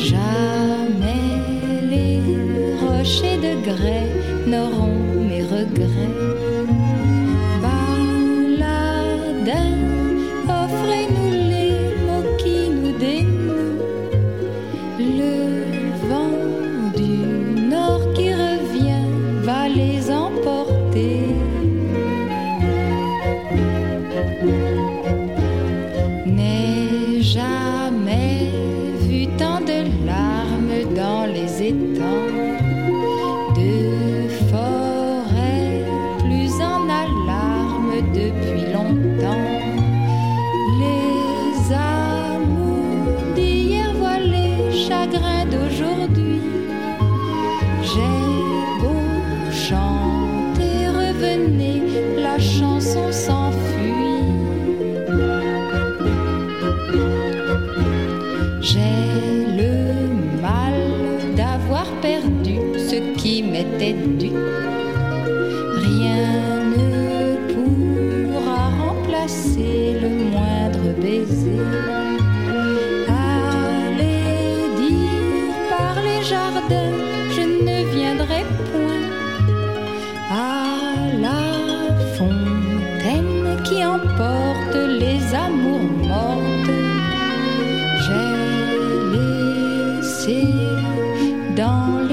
Jamais les rochers de grès n'auront mes regrets. Baladins, offrez-nous les mots qui nous dénouent. Le vent du nord qui revient va les emporter. N'ai jamais vu tant de larmes dans les étangs, de forêts plus en alarme depuis longtemps. Les amours d'hier voient les chagrins d'aujourd'hui. J'ai beau chanter, revenez, la chanson s'enfuit. J'ai le mal d'avoir perdu ce qui m'était dû. Rien ne pourra remplacer le moindre baiser. Allez dire par les jardins, je ne viendrai point. À la fontaine qui emporte les amours mortes, j'ai laissé dans